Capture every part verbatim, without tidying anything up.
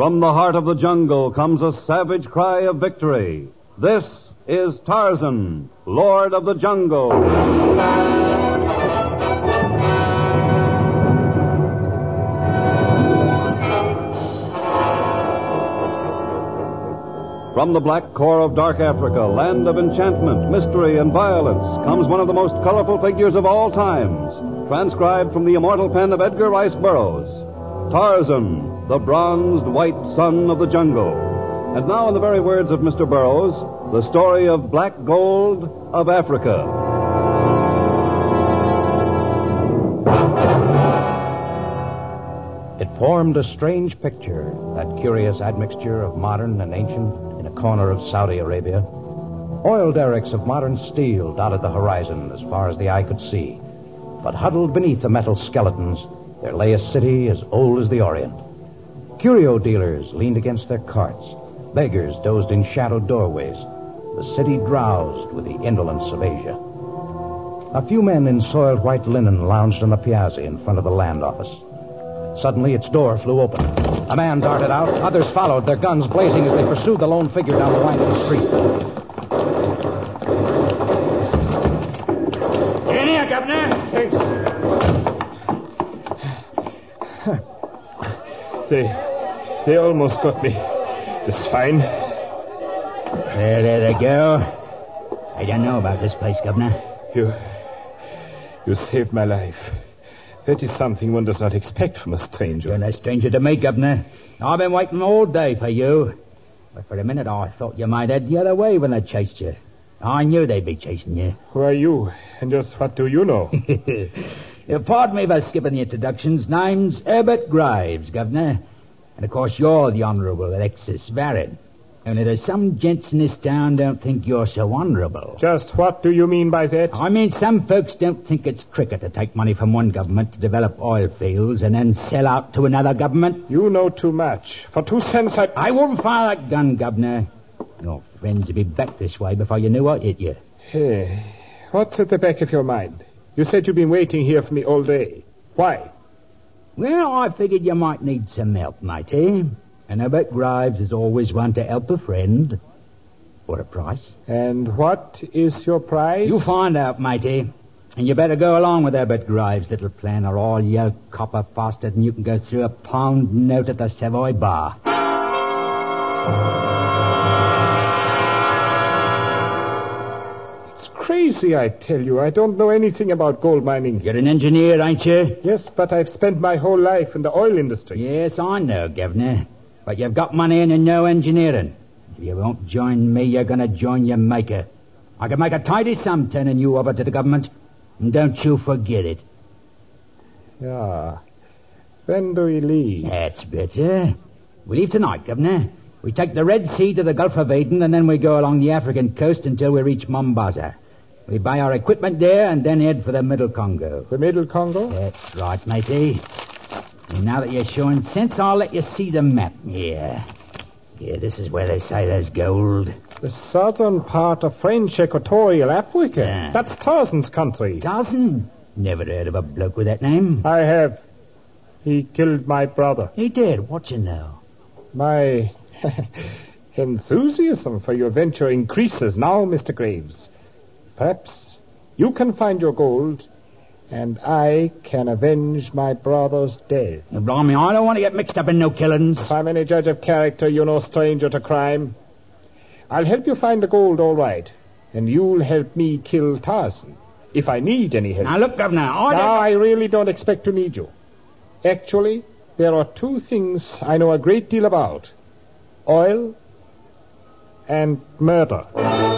From the heart of the jungle comes a savage cry of victory. This is Tarzan, Lord of the Jungle. From the black core of dark Africa, land of enchantment, mystery, and violence, comes one of the most colorful figures of all times, transcribed from the immortal pen of Edgar Rice Burroughs. Tarzan, the bronzed white son of the jungle. And now, in the very words of Mister Burroughs, the story of Black Gold of Africa. It formed a strange picture, that curious admixture of modern and ancient in a corner of Saudi Arabia. Oil derricks of modern steel dotted the horizon as far as the eye could see. But huddled beneath the metal skeletons, there lay a city as old as the Orient. Curio dealers leaned against their carts. Beggars dozed in shadowed doorways. The city drowsed with the indolence of Asia. A few men in soiled white linen lounged on the piazza in front of the land office. Suddenly, its door flew open. A man darted out. Others followed, their guns blazing as they pursued the lone figure down the winding street. Get in here, Governor. Thanks. They, they almost got me. The swine. There, there they go. I don't know about this place, Governor. You, you saved my life. That is something one does not expect from a stranger. You're no stranger to me, Governor. I've been waiting all day for you. But for a minute I thought you might head the other way when they chased you. I knew they'd be chasing you. Who are you? And just what do you know? Pardon me for skipping the introductions. Name's Herbert Graves, Governor. And of course you're the Honourable Alexis Varren. Only there's some gents in this town don't think you're so honourable. Just what do you mean by that? I mean, some folks don't think it's cricket to take money from one government to develop oil fields and then sell out to another government. You know too much. For two cents I... I wouldn't fire that gun, Governor. Your friends would be back this way before you knew I hit you. Hey, what's at the back of your mind? You said you've been waiting here for me all day. Why? Well, I figured you might need some help, matey. And Herbert Graves is always one to help a friend. For a price. And what is your price? You find out, matey. And you better go along with Herbert Graves' little plan, or I'll yell copper faster than you can go through a pound note at the Savoy Bar. It's crazy, I tell you. I don't know anything about gold mining. You're an engineer, ain't you? Yes, but I've spent my whole life in the oil industry. Yes, I know, Governor. But you've got money and you know engineering. If you won't join me, you're going to join your maker. I can make a tidy sum turning you over to the government. And don't you forget it. Yeah. When do we leave? That's better. We leave tonight, Governor. We take the Red Sea to the Gulf of Aden, and then we go along the African coast until we reach Mombasa. We buy our equipment there and then head for the Middle Congo. The Middle Congo? That's right, matey. And now that you're showing sense, I'll let you see the map. Yeah. Yeah, this is where they say there's gold. The southern part of French Equatorial Africa. Yeah. That's Tarzan's country. Tarzan? Never heard of a bloke with that name. I have. He killed my brother. He did? What you know? My enthusiasm for your venture increases now, Mister Graves. Perhaps you can find your gold, and I can avenge my brother's death. Blimey, I don't want to get mixed up in no killings. If I'm any judge of character, you're no stranger to crime. I'll help you find the gold, all right, and you'll help me kill Tarzan, if I need any help. Now, look, Governor, I don't... Now, I really don't expect to need you. Actually, there are two things I know a great deal about. Oil and murder.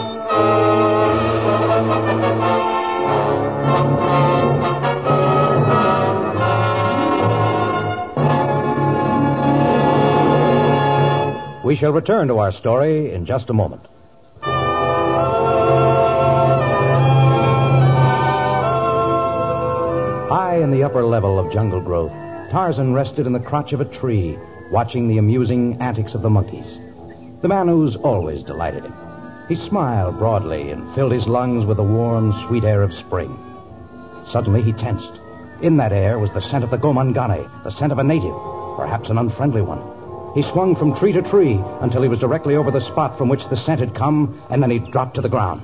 We shall return to our story in just a moment. High in the upper level of jungle growth, Tarzan rested in the crotch of a tree, watching the amusing antics of the monkeys. The Manus always delighted him. He smiled broadly and filled his lungs with the warm, sweet air of spring. Suddenly he tensed. In that air was the scent of the gomangane, the scent of a native, perhaps an unfriendly one. He swung from tree to tree until he was directly over the spot from which the scent had come, and then he dropped to the ground.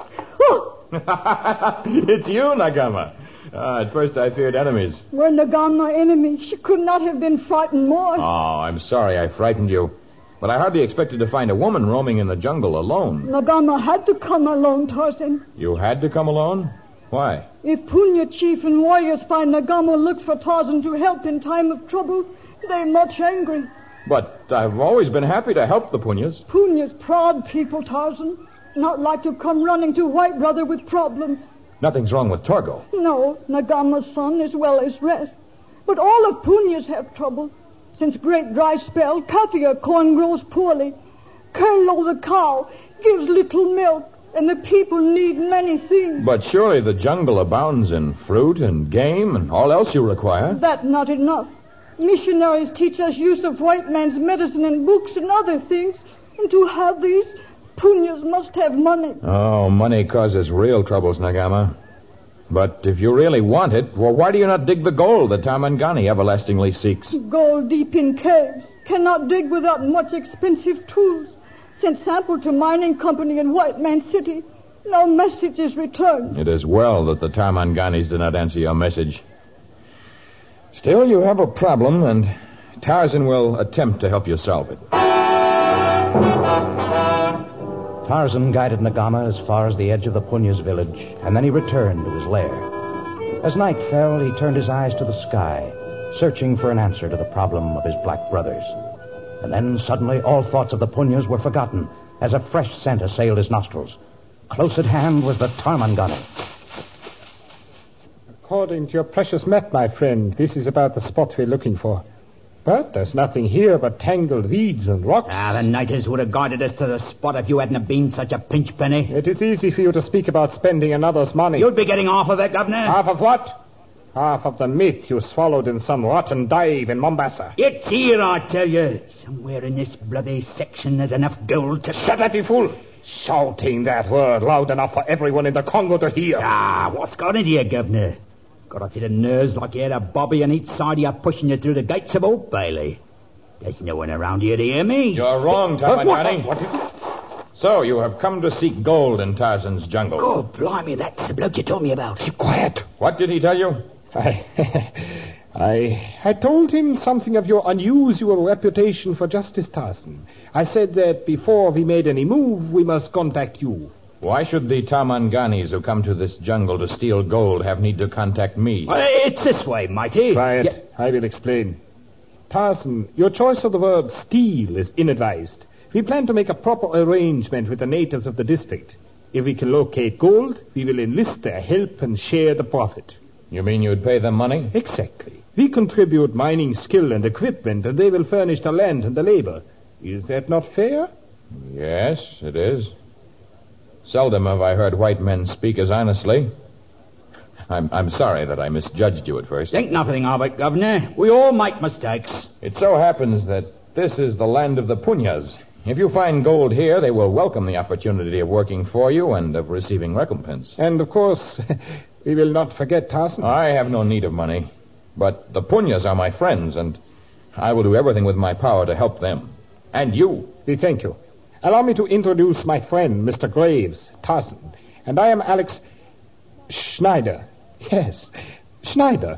It's you, Nagama. Uh, at first I feared enemies. Were Nagama enemy, she could not have been frightened more. Oh, I'm sorry I frightened you. But I hardly expected to find a woman roaming in the jungle alone. Nagama had to come alone, Tarzan. You had to come alone? Why? If Punya chief and warriors find Nagama looks for Tarzan to help in time of trouble, they're much angry. But I've always been happy to help the Punyas. Punya's proud people, Tarzan. Not like to come running to White Brother with problems. Nothing's wrong with Torgo. No, Nagama's son as well as rest. But all of Punya's have trouble. Since great dry spell, Kafia corn grows poorly. Kurlo the cow gives little milk, and the people need many things. But surely the jungle abounds in fruit and game and all else you require. That not enough. Missionaries teach us use of white man's medicine and books and other things. And to have these, Punyas must have money. Oh, money causes real troubles, Nagama. But if you really want it, well, why do you not dig the gold that Tarmangani everlastingly seeks? Gold deep in caves. Cannot dig without much expensive tools. Sent sample to mining company in White Man City. No message is returned. It is well that the Tarmanganis did not answer your message. Still, you have a problem, and Tarzan will attempt to help you solve it. Tarzan guided Nagama as far as the edge of the Punya's village, and then he returned to his lair. As night fell, he turned his eyes to the sky, searching for an answer to the problem of his black brothers. And then suddenly all thoughts of the Punyas were forgotten as a fresh scent assailed his nostrils. Close at hand was the Tarmangani. According to your precious map, my friend, this is about the spot we're looking for. But there's nothing here but tangled weeds and rocks. Ah, the natives would have guided us to the spot if you hadn't been such a pinch penny. It is easy for you to speak about spending another's money. You'd be getting half of it, Governor. Half of what? Half of the myth you swallowed in some rotten dive in Mombasa. It's here, I tell you. Somewhere in this bloody section there's enough gold to... Shut up, you fool! Shouting that word loud enough for everyone in the Congo to hear. Ah, what's got into you, Governor? Got a fit of nerves like you had a bobby on each side of you pushing you through the gates of Old Bailey. There's no one around here to hear me. You're wrong, Tarmangani. What, what, what is it? So, you have come to seek gold in Tarzan's jungle. Oh, blimey, that's the bloke you told me about. Keep quiet. What did he tell you? I, I, I told him something of your unusual reputation for justice, Tarzan. I said that before we made any move, we must contact you. Why should the Tarmanganis who come to this jungle to steal gold have need to contact me? Well, it's this way, Mighty. Quiet. Yeah. I will explain. Tarzan, your choice of the word steal is inadvised. We plan to make a proper arrangement with the natives of the district. If we can locate gold, we will enlist their help and share the profit. You mean you'd pay them money? Exactly. We contribute mining skill and equipment, and they will furnish the land and the labor. Is that not fair? Yes, it is. Seldom have I heard white men speak as honestly. I'm, I'm sorry that I misjudged you at first. Think nothing of it, Governor. We all make mistakes. It so happens that this is the land of the Punyas. If you find gold here, they will welcome the opportunity of working for you and of receiving recompense. And, of course, we will not forget Tarzan. I have no need of money. But the Punyas are my friends, and I will do everything with my power to help them. And you. We thank you. Allow me to introduce my friend, Mister Graves, Tarzan. And I am Alex Schneider. Yes, Schneider.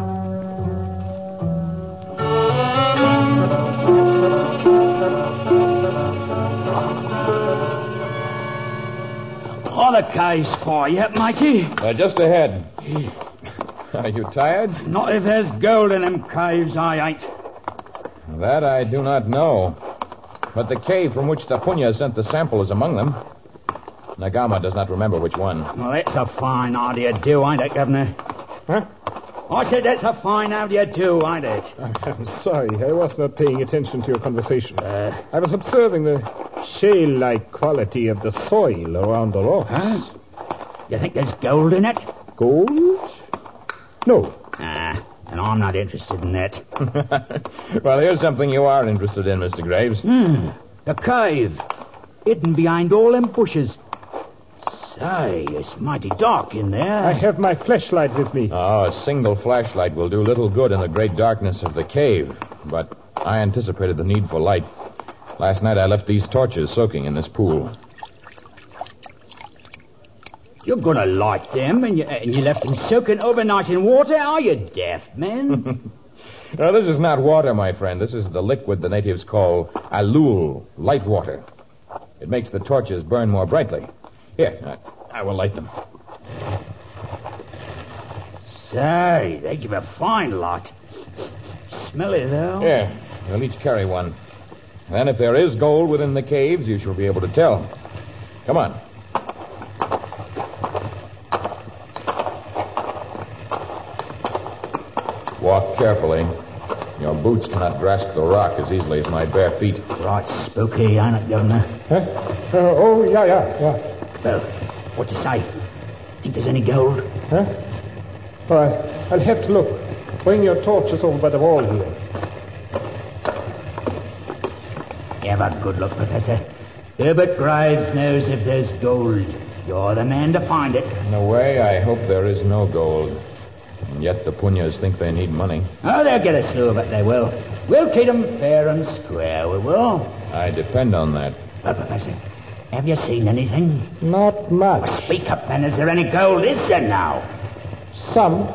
All the caves for you, Mighty. Uh, just ahead. Are you tired? Not if there's gold in them caves, I ain't. That I do not know. But the cave from which the Punya sent the sample is among them. Nagama does not remember which one. Well, that's a fine idea, too, ain't it, Governor? Huh? I said that's a fine idea, too, ain't it? I'm sorry. I was not paying attention to your conversation. Uh, I was observing the shale-like quality of the soil around the rocks. Huh? You think there's gold in it? Gold? No. Ah, and I'm not interested in that. Well, here's something you are interested in, Mister Graves. Hmm, the cave. Hidden behind all them bushes. Say, it's mighty dark in there. I have my flashlight with me. Oh, a single flashlight will do little good in the great darkness of the cave. But I anticipated the need for light. Last night I left these torches soaking in this pool. You're going to light them, and you, and you left them soaking overnight in water? Are you deaf, man? No, this is not water, my friend. This is the liquid the natives call alul, light water. It makes the torches burn more brightly. Here, I, I will light them. Say, they give a fine light. Smelly, though. Here, you'll each carry one. Then if there is gold within the caves, you shall be able to tell. Come on. Walk carefully. Your boots cannot grasp the rock as easily as my bare feet. Right spooky, ain't it, Governor? Huh? Uh, oh, yeah, yeah, yeah. Well, what you say? Think there's any gold? Huh? All right, I'll have to look. Bring your torches over by the wall here. Have a good look, Professor. Herbert Graves knows if there's gold. You're the man to find it. In a way, I hope there is no gold. And yet the Punyas think they need money. Oh, they'll get a slew of it, they will. We'll treat them fair and square, we will. I depend on that. Well, Professor, have you seen anything? Not much. Well, speak up, then. Is there any gold? Is there now? Some.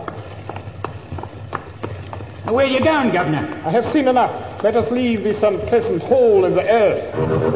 Now, where are you going, Governor? I have seen enough. Let us leave this unpleasant hole in the earth.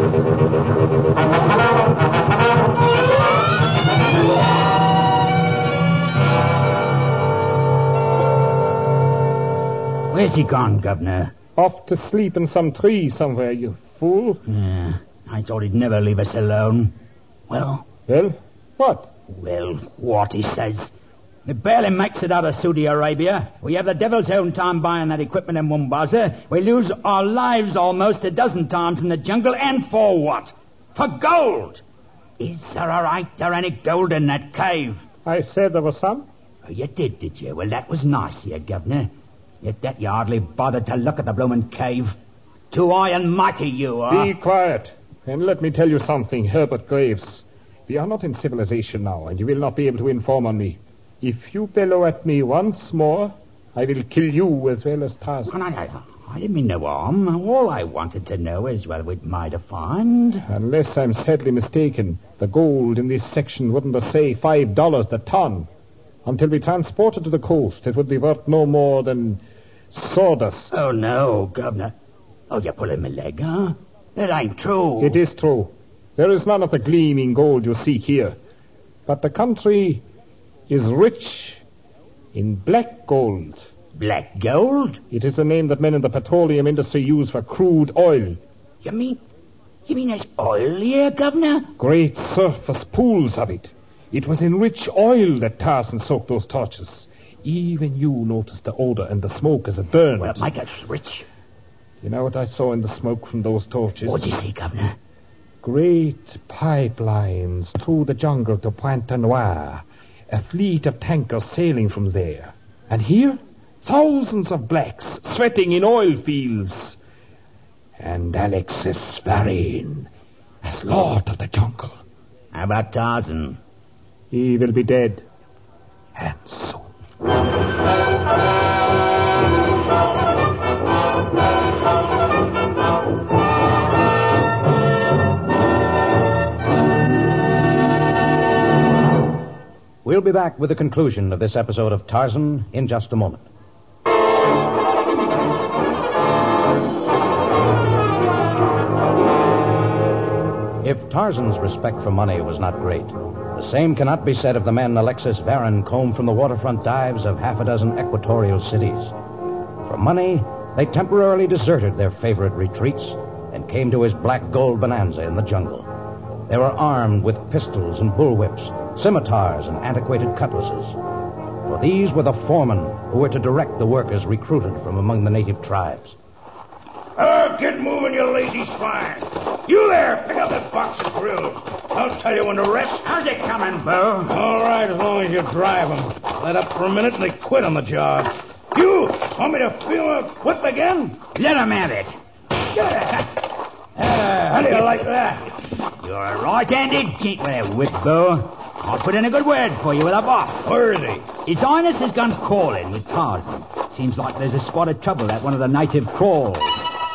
Where's he gone, Governor? Off to sleep in some tree somewhere, you fool. Yeah, I thought he'd never leave us alone. Well? Well, what? Well, what, he says. It barely makes it out of Saudi Arabia. We have the devil's own time buying that equipment in Mombasa. We lose our lives almost a dozen times in the jungle, and for what? For gold! Is there a right or any gold in that cave? I said there was some. Oh, you did, did you? Well, that was nice of you, Governor. Yet that you hardly bothered to look at the bloomin' cave. Too high and mighty you are. Be quiet, and let me tell you something, Herbert Graves. We are not in civilization now, and you will not be able to inform on me. If you bellow at me once more, I will kill you as well as Tarzan. Well, I, I, I didn't mean no harm. All I wanted to know is what we might have found. Unless I'm sadly mistaken, the gold in this section wouldn't say five dollars a ton. Until we transport it to the coast, it would be worth no more than sawdust. Oh, no, Governor. Oh, you're pulling my leg, huh? It ain't true. It is true. There is none of the gleaming gold you seek here. But the country is rich in black gold. Black gold? It is a name that men in the petroleum industry use for crude oil. You mean... You mean there's oil here, Governor? Great surface pools of it. It was in rich oil that Tarzan soaked those torches. Even you noticed the odor and the smoke as it burned. Well, my gosh, rich. You know what I saw in the smoke from those torches? What'd you see, Governor? Great pipelines through the jungle to Pointe Noire. A fleet of tankers sailing from there. And here, thousands of blacks sweating in oil fields. And Alexis Varin as Lord of the Jungle. How about Tarzan? He will be dead. And soon. We'll be back with the conclusion of this episode of Tarzan in just a moment. If Tarzan's respect for money was not great, the same cannot be said of the men Alexis Varin combed from the waterfront dives of half a dozen equatorial cities. For money, they temporarily deserted their favorite retreats and came to his black gold bonanza in the jungle. They were armed with pistols and bullwhips, scimitars and antiquated cutlasses. For these were the foremen who were to direct the workers recruited from among the native tribes. Oh, get moving, you lazy swine. You there, pick up that box of drills. I'll tell you when to rest. How's it coming, Bo? All right, as long as you drive them. Let up for a minute and they quit on the job. You, want me to feel a whip again? Let him have it. Uh, how do you like that? You're a right-handed gent with a whip, Bo. I'll put in a good word for you with our boss. Where is he? His Highness has gone calling with Tarzan. Seems like there's a spot of trouble at one of the native trawls.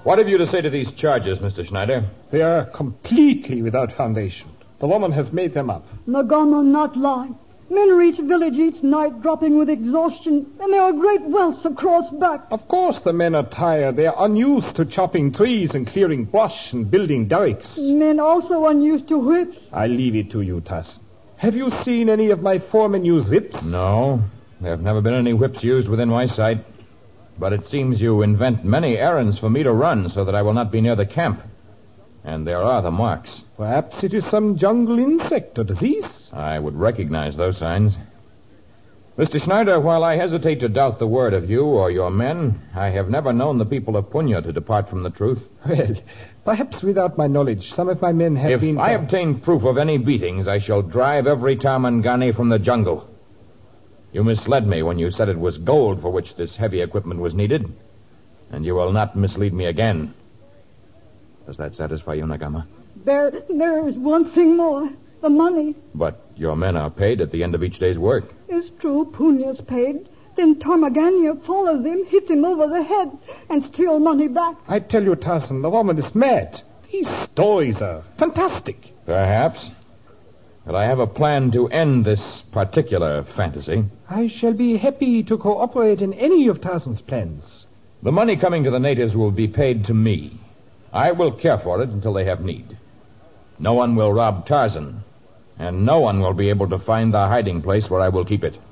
What have you to say to these charges, Mister Schneider? They are completely without foundation. The woman has made them up. Nagama not lie. Men reach village each night dropping with exhaustion, and there are great welts across back. Of course the men are tired. They are unused to chopping trees and clearing brush and building derricks. Men also unused to whips. I leave it to you, Tass. Have you seen any of my foremen use whips? No. There have never been any whips used within my sight. But it seems you invent many errands for me to run so that I will not be near the camp. And there are the marks. Perhaps it is some jungle insect or disease. I would recognize those signs. Mister Schneider, while I hesitate to doubt the word of you or your men, I have never known the people of Punya to depart from the truth. Well, perhaps without my knowledge, some of my men have if been... If I obtain proof of any beatings, I shall drive every Tarmangani from the jungle. You misled me when you said it was gold for which this heavy equipment was needed, and you will not mislead me again. Does that satisfy you, Nagama? There, there is one thing more. The money. But your men are paid at the end of each day's work. It's true, Punya's paid. Then Tarmagania follow them, hit them over the head, and steal money back. I tell you, Tarzan, the woman is mad. These stories are fantastic. Perhaps. But I have a plan to end this particular fantasy. I shall be happy to cooperate in any of Tarzan's plans. The money coming to the natives will be paid to me. I will care for it until they have need. No one will rob Tarzan, and no one will be able to find the hiding place where I will keep it.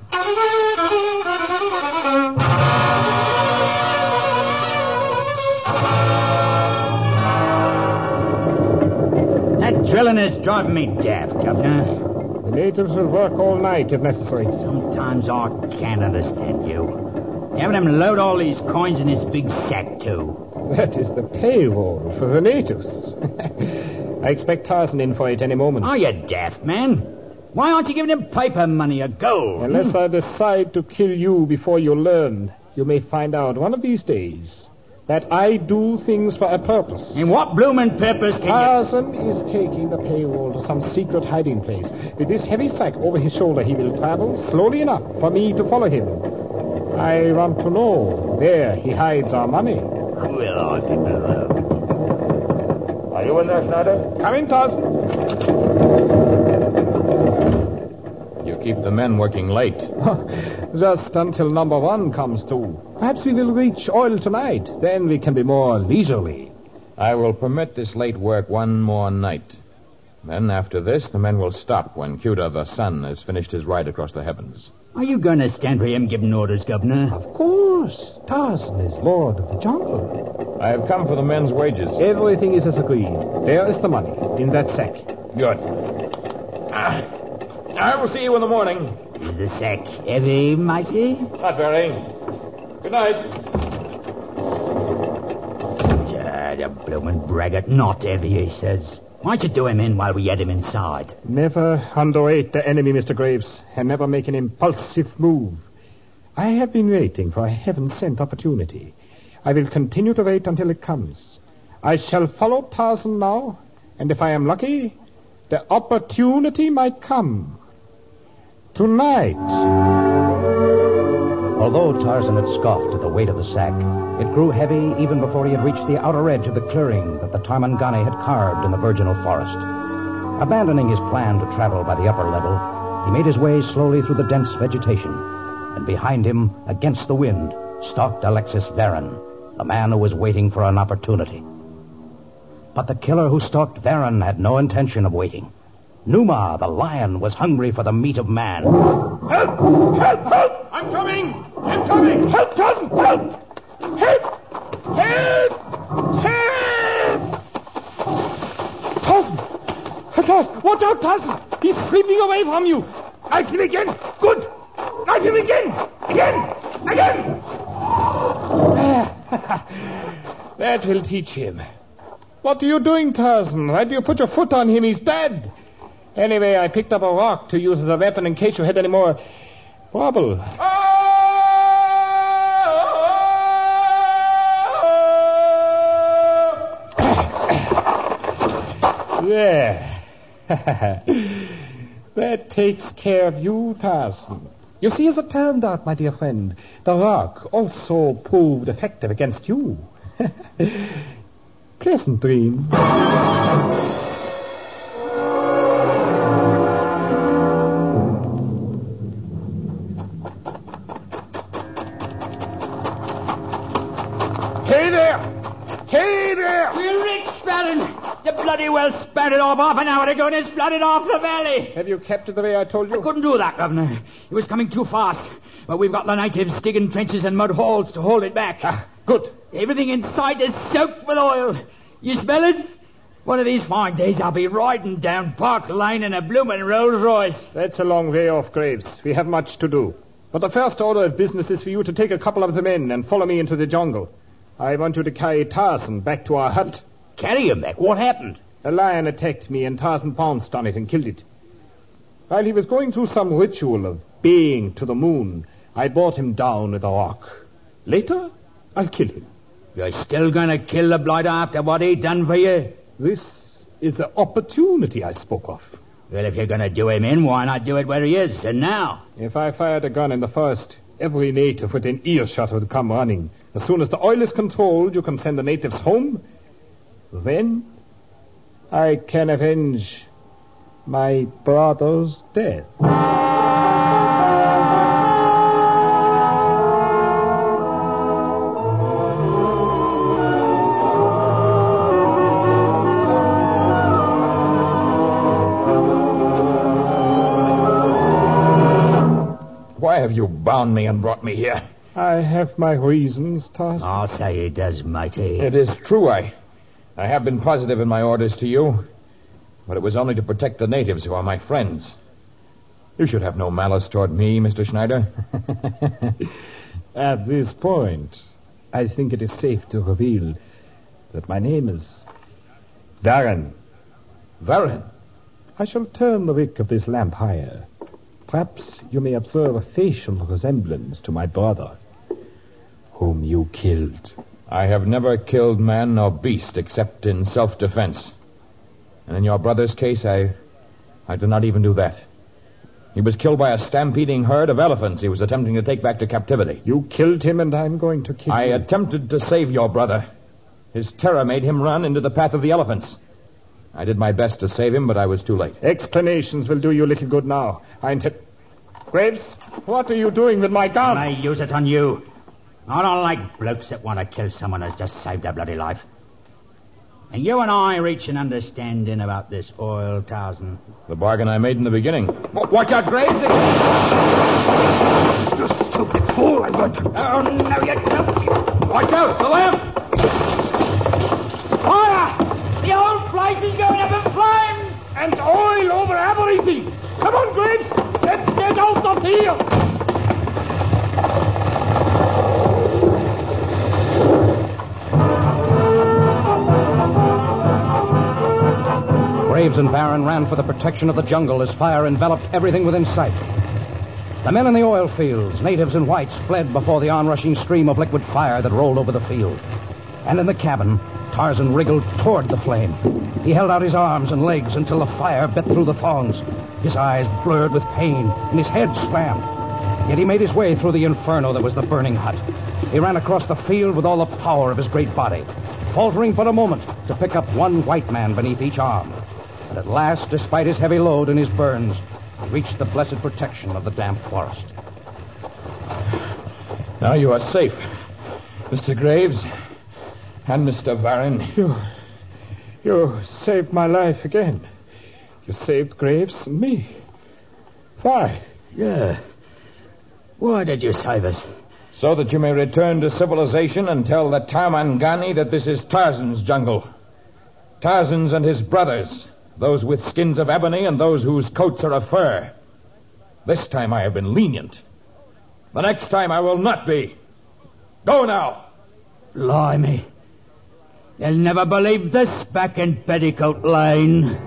That drilling is driving me daft, Governor. The natives will work all night if necessary. Sometimes I can't understand you. Having them load all these coins in this big sack, too. That is the payroll for the natives. I expect Tarzan in for it any moment. Are you daft, man? Why aren't you giving him paper money or gold? Unless I decide to kill you before you learn, you may find out one of these days that I do things for a purpose. And what bloomin' purpose can Tarzan you... is taking the payroll to some secret hiding place. With this heavy sack over his shoulder, he will travel slowly enough for me to follow him. I want to know where he hides our money. Well, I can beloved. Are you in there, Schneider? Come in, Tarzan. You keep the men working late. Just until number one comes to. Perhaps we will reach oil tonight. Then we can be more leisurely. I will permit this late work one more night. Then, after this, the men will stop when Cuda, the sun, has finished his ride across the heavens. Are you going to stand for him giving orders, Governor? Of course. Tarzan is lord of the jungle. I have come for the men's wages. Everything is as agreed. There is the money in that sack. Good. Ah, I will see you in the morning. Is the sack heavy, mighty? Not very. Good night. Ah, the bloomin' braggart. Not heavy, he says. Why'd you do him in while we had him inside? Never underrate the enemy, Mister Graves, and never make an impulsive move. I have been waiting for a heaven-sent opportunity. I will continue to wait until it comes. I shall follow Tarzan now, and if I am lucky, the opportunity might come. Tonight. Although Tarzan had scoffed at the weight of the sack, it grew heavy even before he had reached the outer edge of the clearing that the Tarmangani had carved in the virginal forest. Abandoning his plan to travel by the upper level, he made his way slowly through the dense vegetation, and behind him, against the wind, stalked Alexis Varen, the man who was waiting for an opportunity. But the killer who stalked Varen had no intention of waiting. Numa, the lion, was hungry for the meat of man. Help! Help! Help! I'm coming! I'm coming! Help, Tarzan! Help! Help! Help! Help! Tarzan! Tarzan! Watch out, Tarzan! He's creeping away from you! Knife him again! Good! Knife him again! Again! Again! That will teach him. What are you doing, Tarzan? Why do you put your foot on him? He's dead. Anyway, I picked up a rock to use as a weapon in case you had any more trouble. There. That takes care of you, Tarzan. You see, as it turned out, my dear friend, the rock also proved effective against you. Pleasant dream. Hey there! Hey there! We're rich, Baron. The bloody well spouted off half an hour ago and it's flooded off the valley. Have you kept it the way I told you? I couldn't do that, Governor. It was coming too fast. But we've got the natives digging trenches and mud holes to hold it back. Ah, good. Everything in sight is soaked with oil. You smell it? One of these fine days I'll be riding down Park Lane in a bloomin' Rolls Royce. That's a long way off, Graves. We have much to do. But the first order of business is for you to take a couple of the men and follow me into the jungle. I want you to carry Tarzan back to our hut. Carry him back? What happened? A lion attacked me and Tarzan pounced on it and killed it. While he was going through some ritual of baying to the moon, I brought him down with a rock. Later, I'll kill him. You're still going to kill the blighter after what he done for you? This is the opportunity I spoke of. Well, if you're going to do him in, why not do it where he is, and now? If I fired a gun in the forest, every native within earshot would come running. As soon as the oil is controlled, you can send the natives home. Then I can avenge my brother's death. Why have you bound me and brought me here? I have my reasons, Tarzan. I'll say he does, matey. It is true, I... I have been positive in my orders to you, but it was only to protect the natives who are my friends. You should have no malice toward me, Mister Schneider. At this point, I think it is safe to reveal that my name is Varren. Varren? I shall turn the wick of this lamp higher. Perhaps you may observe a facial resemblance to my brother, whom you killed. I have never killed man nor beast except in self-defense. And in your brother's case, I... I do not even do that. He was killed by a stampeding herd of elephants he was attempting to take back to captivity. You killed him, and I'm going to kill I you. I attempted to save your brother. His terror made him run into the path of the elephants. I did my best to save him, but I was too late. Explanations will do you little good now. I intend... Graves, what are you doing with my gun? I use it on you. I don't like blokes that want to kill someone who's just saved their bloody life. And you and I reach an understanding about this oil, Tarzan. The bargain I made in the beginning. Watch out, Graves! You stupid fool! I'm going to... Oh, no, you don't. Watch out! The lamp! Fire! The whole place is going up in flames! And oil over everything! Come on, Graves! Let's get out of here! Graves and Varren ran for the protection of the jungle as fire enveloped everything within sight. The men in the oil fields, natives and whites, fled before the onrushing stream of liquid fire that rolled over the field. And in the cabin, Tarzan wriggled toward the flame. He held out his arms and legs until the fire bit through the thongs. His eyes blurred with pain, and his head swam. Yet he made his way through the inferno that was the burning hut. He ran across the field with all the power of his great body, faltering but a moment to pick up one white man beneath each arm. And at last, despite his heavy load and his burns, he reached the blessed protection of the damp forest. Now you are safe, Mister Graves and Mister Varren. You... You saved my life again. You saved Graves and me. Why? Yeah. Why did you save us? So that you may return to civilization and tell the Tarmangani that this is Tarzan's jungle. Tarzan's and his brothers, those with skins of ebony and those whose coats are of fur. This time I have been lenient. The next time I will not be. Go now. Blimey. They'll never believe this back in Petticoat Lane.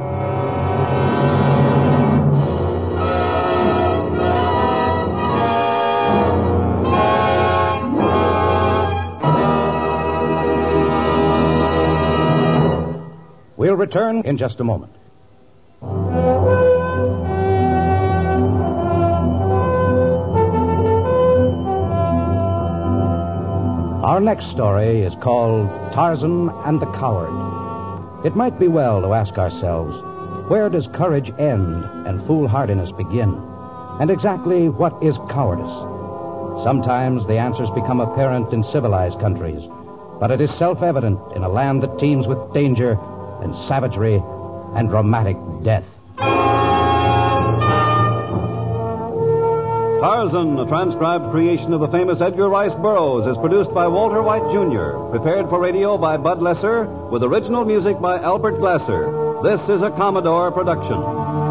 We'll return in just a moment. Our next story is called Tarzan and the Coward. It might be well to ask ourselves, where does courage end and foolhardiness begin? And exactly what is cowardice? Sometimes the answers become apparent in civilized countries, but it is self-evident in a land that teems with danger and savagery and dramatic death. Tarzan, a transcribed creation of the famous Edgar Rice Burroughs, is produced by Walter White Junior, prepared for radio by Bud Lesser, with original music by Albert Glasser. This is a Commodore production.